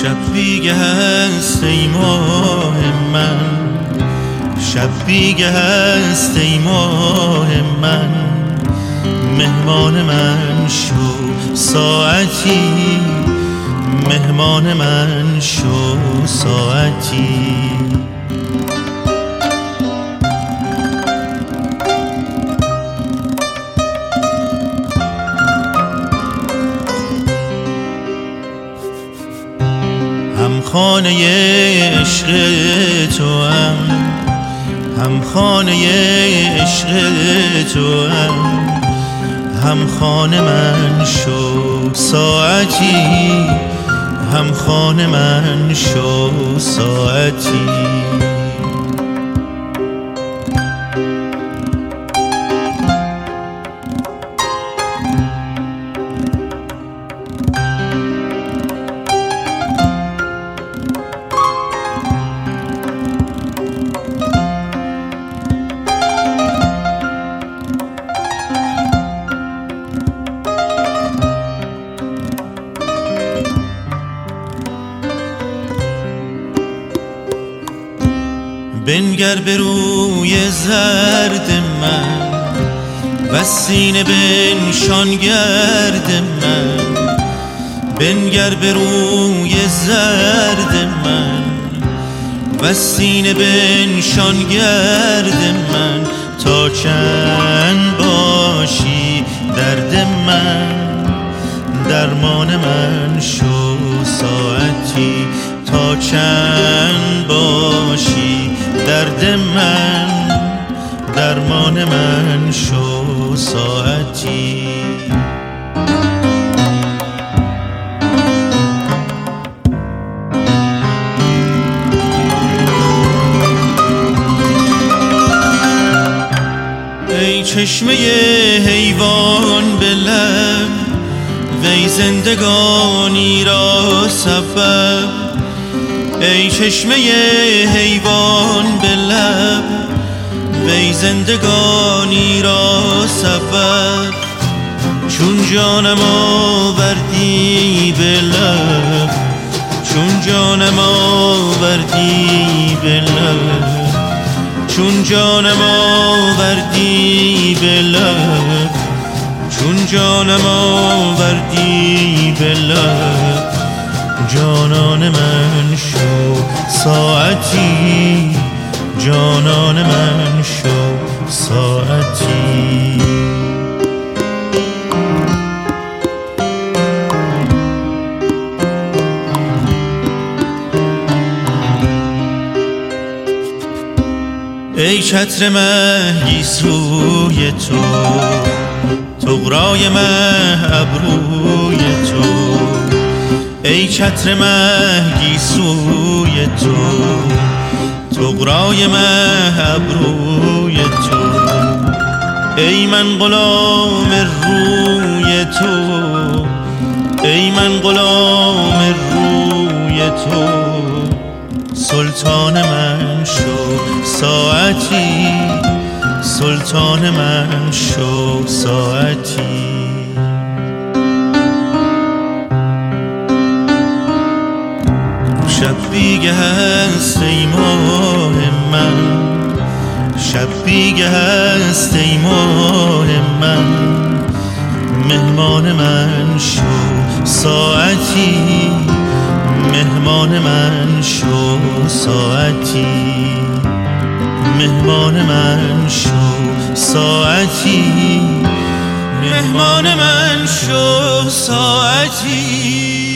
شب بیگه هست ای ماه من، شب بیگه هست ای ماه من، مهمان من شو ساعتی، مهمان من شو ساعتی. هم خانه عشق تو هم خانه عشق تو هم خانه من شو ساعتی، هم خانه من شو ساعتی. بنگر به روی زرد من و سینه بنشان گرد من، بنگر به روی زرد من و سینه بنشان گرد من، تا چند باشی درد من، درمان من شو ساعتی، تا چند باشی درد من، درمان من شو ساعتی. ای چشمه حیوان به لب، وی زندگانی را سبب، ای چشمه حیوان به لب، وی زندگانی را سبب، چون جانم آوردی به لب، چون جانم آوردی به لب، چون جانم آوردی به لب، چون جانم آوردی به لب، جانان من شو ساعتی، جانان من شو ساعتی. ای چتر مه گیسوی تو، طغرای مه ابروی تو، ای چتر مه گیسوی تو، طغرای مه ابروی تو، ای من غلام روی تو، ای من غلام روی تو، سلطان من شو ساعتی، سلطان من شو ساعتی. شب بیگه هست ای ماه من، شب بیگه هست ای ماه من، مهمان من شو ساعتی، مهمان من شو ساعتی، مهمان من شو ساعتی، مهمان من شو ساعتی.